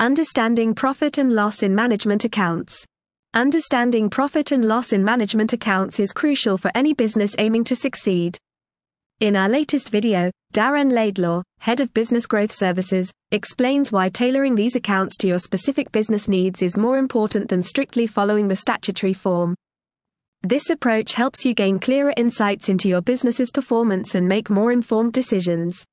Understanding profit and loss in management accounts. Understanding profit and loss in management accounts is crucial for any business aiming to succeed. In our latest video, Darren Laidlaw, Head of Business Growth Services, explains why tailoring these accounts to your specific business needs is more important than strictly following the statutory form. This approach helps you gain clearer insights into your business's performance and make more informed decisions.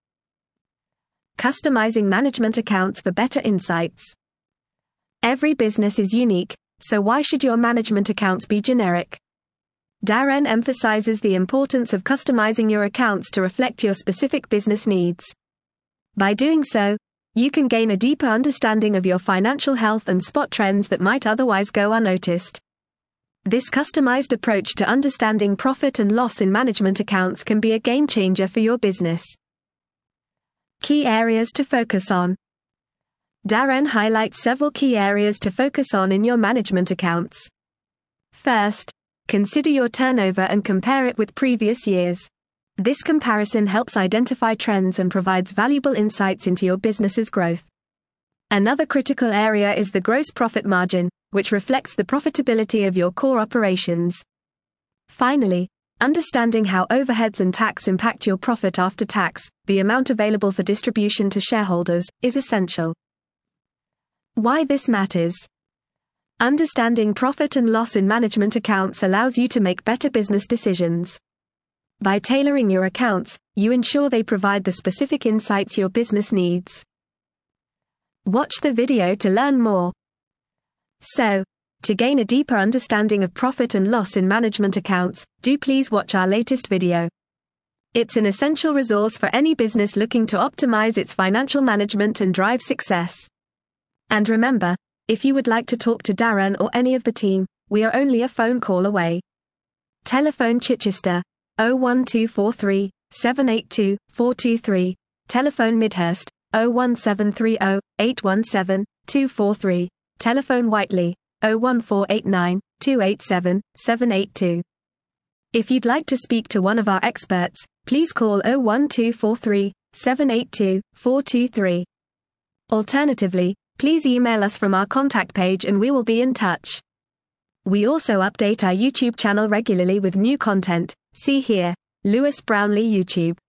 Customizing management accounts for better insights. Every business is unique, so why should your management accounts be generic? Darren emphasizes the importance of customizing your accounts to reflect your specific business needs. By doing so, you can gain a deeper understanding of your financial health and spot trends that might otherwise go unnoticed. This customized approach to understanding profit and loss in management accounts can be a game changer for your business. Key areas to focus on. Darren highlights several key areas to focus on in your management accounts. First, consider your turnover and compare it with previous years. This comparison helps identify trends and provides valuable insights into your business's growth. Another critical area is the gross profit margin, which reflects the profitability of your core operations. Finally, understanding how overheads and tax impact your profit after tax, the amount available for distribution to shareholders, is essential. Why this matters. Understanding profit and loss in management accounts allows you to make better business decisions. By tailoring your accounts, you ensure they provide the specific insights your business needs. Watch the video to learn more. So, to gain a deeper understanding of profit and loss in management accounts, do please watch our latest video. It's an essential resource for any business looking to optimize its financial management and drive success. And remember, if you would like to talk to Darren or any of the team, we are only a phone call away. Telephone Chichester, 01243 782 423. Telephone Midhurst, 01730 817 243. Telephone Whiteley, 01489 287 782. If you'd like to speak to one of our experts, please call 01243 782 423. Alternatively, please email us from our contact page and we will be in touch. We also update our YouTube channel regularly with new content. See here, Lewis Brownlee YouTube.